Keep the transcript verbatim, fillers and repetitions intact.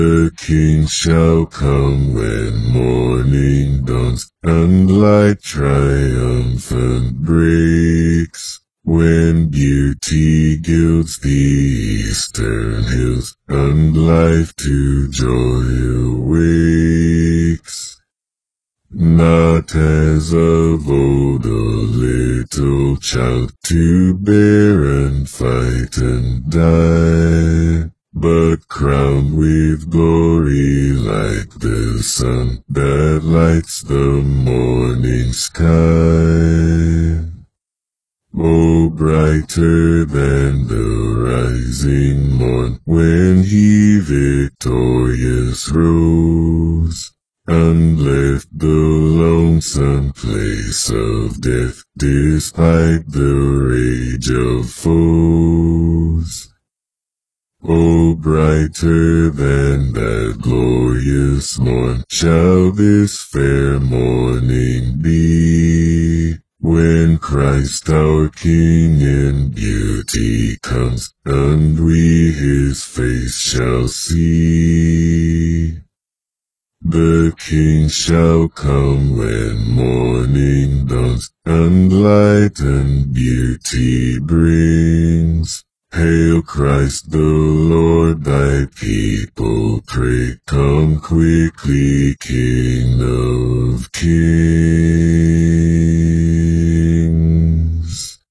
The King shall come when morning dawns, and light triumphant breaks. When beauty gilds the eastern hills, and life to joy awakes. Not as of old a little child to bear and fight and die, but crowned with glory like the sun that lights the morning sky. Oh, brighter than the rising morn, when he victorious rose, and left the lonesome place of death, despite the rage of foes. Oh, brighter than that glorious morn shall this fair morning be, when Christ our King in beauty comes, and we his face shall see. The King shall come when morning dawns, and light and beauty brings. Hail Christ the Lord, thy people pray, come quickly, King of kings.